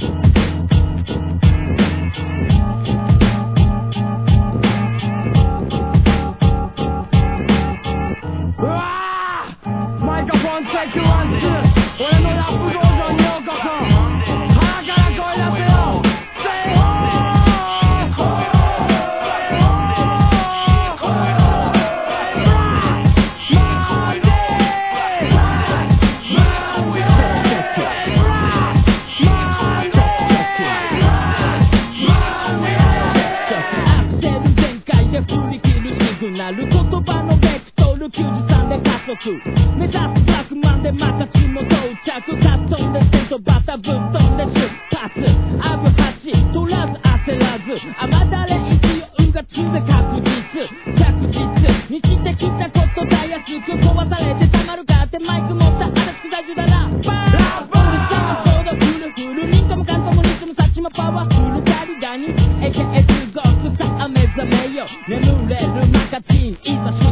目指す100万でまたちも到着ガットンでテントバタぶっ飛んで出発アブハチ取らず焦らず甘だれ勢い運がつで確実着実にしてきたことたやすく壊されてたまるかってマイク持ったあれつくだじゅだラッパーそうだフルフルリンカもカントもリズムサッチもパワフルガリガニ AKA すごくさあ目覚めよ眠れるマカチンいざ